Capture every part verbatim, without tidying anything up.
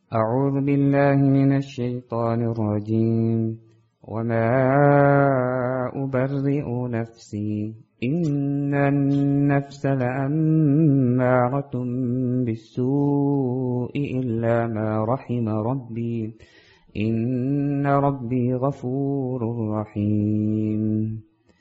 أعوذ بالله من الشيطان الرجيم وما أبرئ نفسي إن النفس لأمارة بالسوء إلا ما رحم ربي إن ربي غفور رحيم.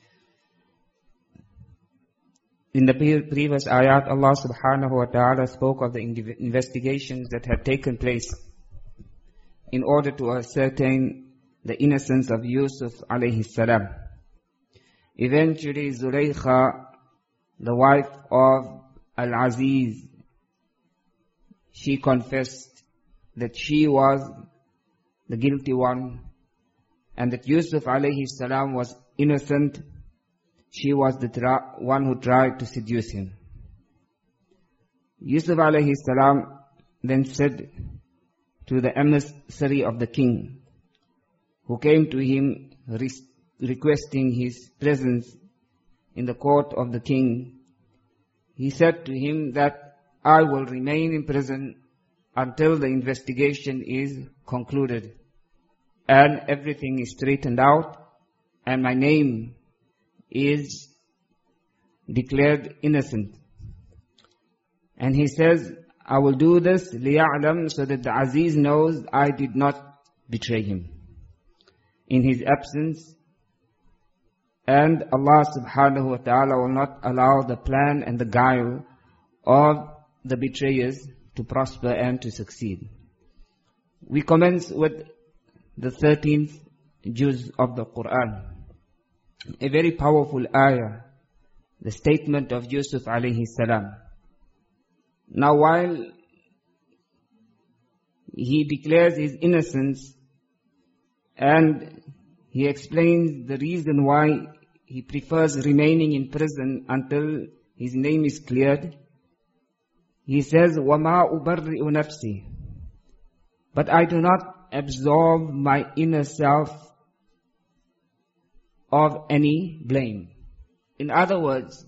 In the previous ayat, Allah subhanahu wa ta'ala spoke of the investigations that had taken place in order to ascertain the innocence of Yusuf alayhi salam. Eventually, Zulaykha, the wife of Al-Aziz, she confessed that she was the guilty one and that Yusuf alayhi salam was innocent. She was the tra- one who tried to seduce him. Yusuf alayhi salam then said to the emissary of the king, who came to him re- requesting his presence in the court of the king, he said to him that I will remain in prison until the investigation is concluded and everything is straightened out and my name is declared innocent. And he says, I will do this liya'lam, so that the Aziz knows I did not betray him in his absence, and Allah subhanahu wa ta'ala will not allow the plan and the guile of the betrayers to prosper and to succeed. We commence with the thirteenth juz of the Quran. A very powerful ayah, the statement of Yusuf alayhi salam. Now while he declares his innocence and he explains the reason why he prefers remaining in prison until his name is cleared, he says, وَمَا أُبَرِّئُ نَفْسِي, but I do not absolve my inner self of any blame. In other words,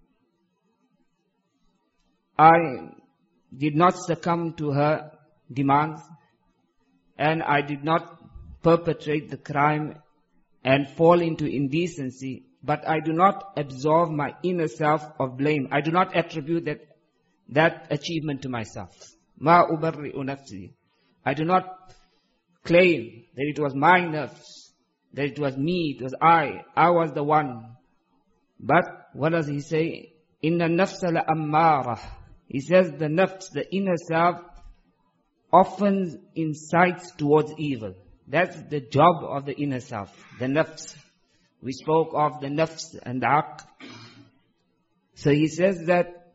I did not succumb to her demands and I did not perpetrate the crime and fall into indecency, but I do not absolve my inner self of blame. I do not attribute that, that achievement to myself. Ma ubarri'u nafsi. I do not claim that it was my nafs, that it was me, it was I, I was the one. But what does he say? Inna nafsa la ammara. He says the nafs, the inner self, often incites towards evil. That's the job of the inner self, the nafs. We spoke of the nafs and the aql. So he says that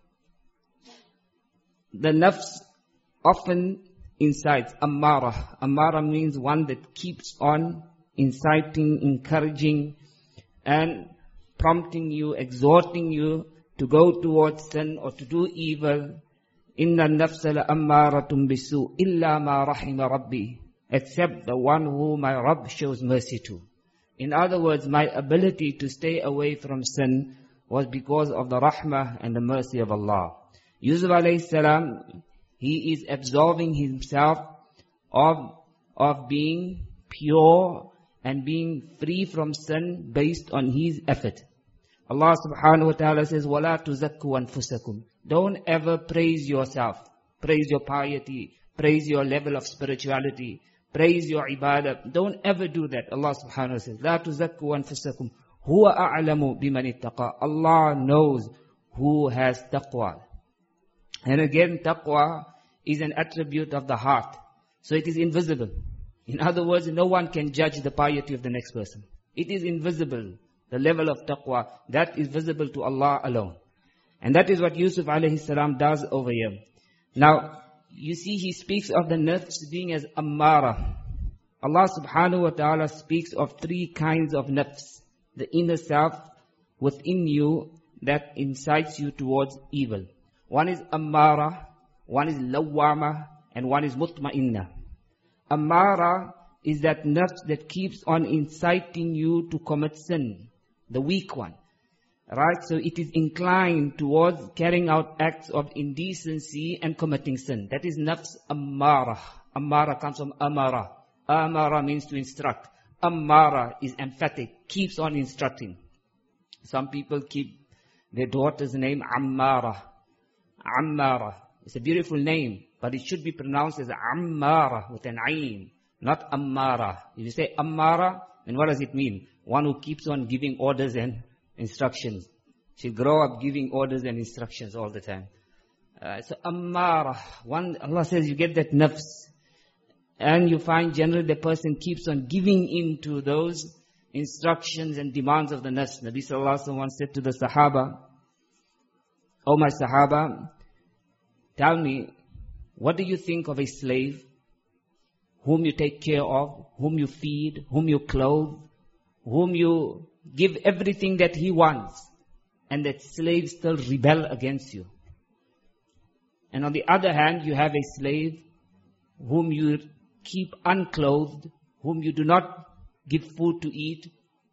the nafs often incites, ammara. Ammara means one that keeps on inciting, encouraging, and prompting you, exhorting you to go towards sin or to do evil. Inna nafsa la ammaratum bisu illa ma rahima rabbi, except the one who my Rabb shows mercy to. In other words, my ability to stay away from sin was because of the rahmah and the mercy of Allah. Yusuf alayhi salam, he is absolving himself of, of being pure and being free from sin based on his effort. Allah subhanahu wa ta'ala says, وَلَا تُزَكُّوا أَنفُسَكُمْ. Don't ever praise yourself. Praise your piety. Praise your level of spirituality. Praise your ibadah. Don't ever do that. Allah subhanahu wa ta'ala says, لَا تُزَكُّوا أَنفُسَكُمْ هُوَ أَعْلَمُ بِمَنِ اتَّقَى. Allah knows who has taqwa. And again, taqwa is an attribute of the heart. So it is invisible. In other words, no one can judge the piety of the next person. It is invisible. The level of taqwa, that is visible to Allah alone. And that is what Yusuf alayhi salam does over here. Now, you see he speaks of the nafs being as ammara. Allah subhanahu wa ta'ala speaks of three kinds of nafs. The inner self within you that incites you towards evil. One is ammara, one is lawwama, and one is mutma'inna. Ammara is that nafs that keeps on inciting you to commit sin, the weak one. Right? So it is inclined towards carrying out acts of indecency and committing sin. That is nafs ammara. Ammara comes from Amara. Amara means to instruct. Ammara is emphatic, keeps on instructing. Some people keep their daughter's name Ammara. Ammara. It's a beautiful name, but it should be pronounced as Ammara with an Ain, not Ammara. If you say Ammara, then what does it mean? One who keeps on giving orders and instructions. She'll grow up giving orders and instructions all the time. Uh, so Ammara, one, Allah says you get that nafs. And you find generally the person keeps on giving in to those instructions and demands of the nafs. Nabi sallallahu alaihi wasallam said to the Sahaba, "O my Sahaba, tell me, what do you think of a slave whom you take care of, whom you feed, whom you clothe, whom you give everything that he wants, and that slave still rebel against you? And on the other hand, you have a slave whom you keep unclothed, whom you do not give food to eat,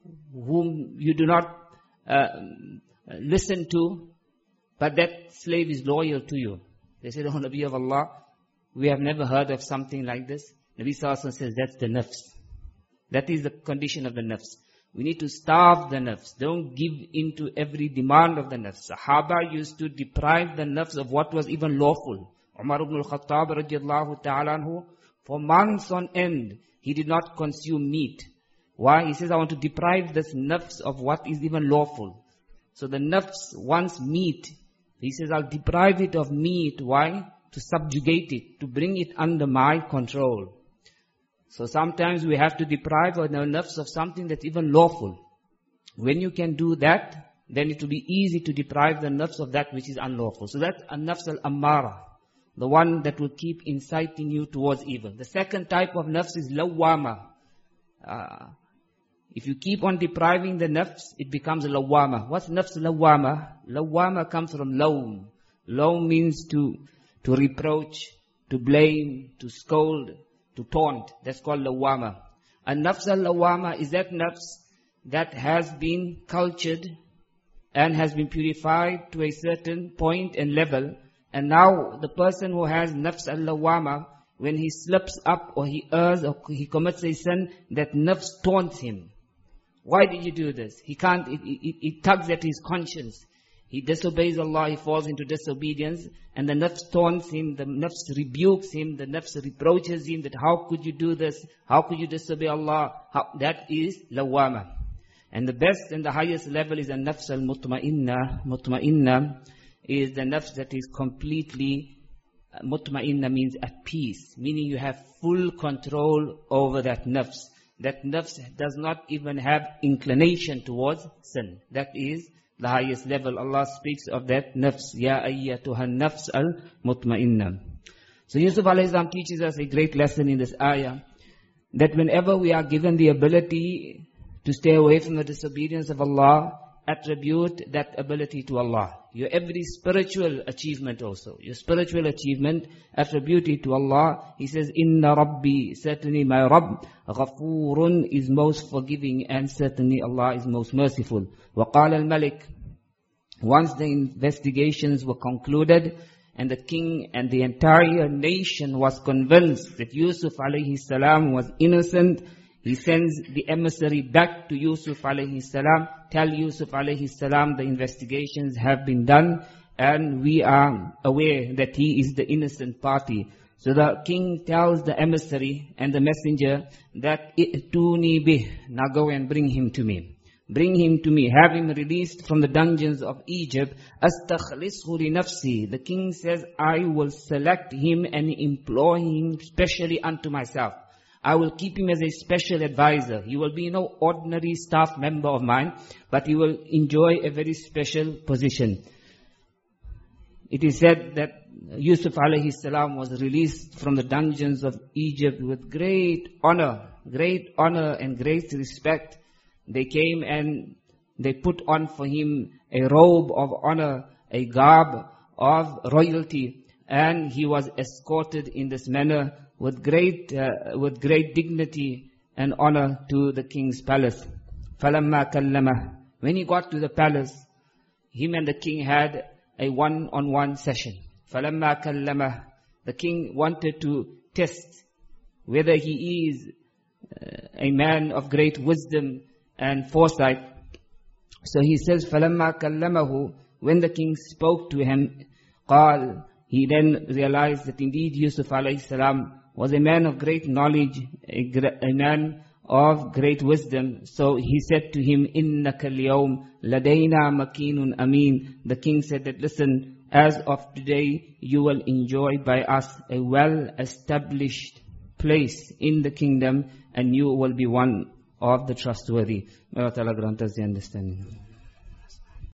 whom you do not uh, listen to, but that slave is loyal to you." They said, "Oh Nabi of Allah, we have never heard of something like this." Nabi Sallallahu Alaihi Wasallam says, that's the nafs. That is the condition of the nafs. We need to starve the nafs. Don't give in to every demand of the nafs. Sahaba used to deprive the nafs of what was even lawful. Umar ibn al-Khattab radiallahu ta'ala anhu, for months on end, he did not consume meat. Why? He says, I want to deprive this nafs of what is even lawful. So the nafs wants meat. He says, I'll deprive it of meat. Why? To subjugate it, to bring it under my control. So sometimes we have to deprive our nafs of something that's even lawful. When you can do that, then it will be easy to deprive the nafs of that which is unlawful. So that's a nafs al-ammara, the one that will keep inciting you towards evil. The second type of nafs is lawwama. Uh, if you keep on depriving the nafs, it becomes lawwama. What's nafs lawwama? Lawwama comes from lawm. Lawm means to, to reproach, to blame, to scold, to taunt. That's called lawwama. And nafs al-lawwama is that nafs that has been cultured and has been purified to a certain point and level. And now the person who has nafs al-lawwama, when he slips up or he errs or he commits a sin, that nafs taunts him. Why did you do this? He can't, it, it, it tugs at his conscience. He disobeys Allah, he falls into disobedience, and the nafs taunts him, the nafs rebukes him, the nafs reproaches him that how could you do this? How could you disobey Allah? How, that is lawwama. And the best and the highest level is a nafs al-mutma'inna. Mutma'inna is the nafs that is completely, uh, mutma'inna means at peace, meaning you have full control over that nafs. That nafs does not even have inclination towards sin. That is the highest level. Allah speaks of that nafs. Ya ayyatuhan nafs al-mutma'inna. So Yusuf alayhi salam teaches us a great lesson in this ayah, that whenever we are given the ability to stay away from the disobedience of Allah, attribute that ability to Allah. Your every spiritual achievement also, your spiritual achievement, attribute it to Allah. He says, Inna Rabbi, certainly my Rabb, Ghafurun is most forgiving, and certainly Allah is most merciful. وقال الملك, once the investigations were concluded, and the king and the entire nation was convinced that Yusuf alayhi salam was innocent, he sends the emissary back to Yusuf alayhi salam. Tell Yusuf alayhi salam the investigations have been done and we are aware that he is the innocent party. So the king tells the emissary and the messenger that I'tuni bih, now go and bring him to me. Bring him to me. Have him released from the dungeons of Egypt. Astakhlishu li nafsi. The king says, I will select him and employ him specially unto myself. I will keep him as a special advisor. He will be no ordinary staff member of mine, but he will enjoy a very special position. It is said that Yusuf alayhi salam was released from the dungeons of Egypt with great honor, great honor and great respect. They came and they put on for him a robe of honor, a garb of royalty, and he was escorted in this manner with great, uh, with great dignity and honor to the king's palace. فَلَمَّا كَلَّمَهُ, when he got to the palace, him and the king had a one-on-one session. فَلَمَّا كَلَّمَهُ, the king wanted to test whether he is uh, a man of great wisdom and foresight. So he says, فَلَمَّا كَلَّمَهُ, when the king spoke to him, قال, he then realized that indeed Yusuf alayhi salam was a man of great knowledge, a, a man of great wisdom. So he said to him, إِنَّكَ الْيَوْمَ لَدَيْنَا مَكِينٌ أَمِينٌ. The king said that, listen, as of today, you will enjoy by us a well-established place in the kingdom, and you will be one of the trustworthy. May Allah Ta'ala grant us the understanding.